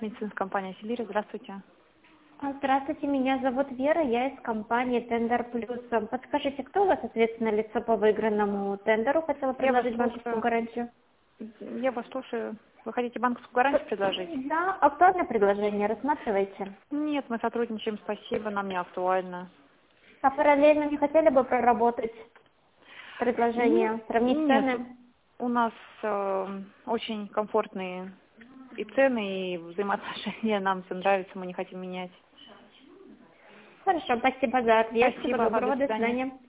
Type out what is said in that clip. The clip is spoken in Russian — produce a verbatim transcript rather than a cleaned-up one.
медицинская компания «Сибирь». Здравствуйте. А, Здравствуйте, меня зовут Вера, я из компании Тендер Плюс. Подскажите, кто у вас ответственное лицо по выигранному тендеру? Хотела Я вас предложить банковскую слушаю. гарантию. Я вас слушаю. Вы хотите банковскую гарантию предложить? Да, актуальное предложение, рассматривайте. Нет, мы сотрудничаем, спасибо, нам не актуально. А параллельно не хотели бы проработать предложение, Н- сравнить Нет, цены? у нас э, очень комфортные и цены, и взаимоотношения. Нам все нравится, мы не хотим менять. Хорошо, спасибо за ответ. Всего Спасибо вам, до доброго, до свидания. свидания.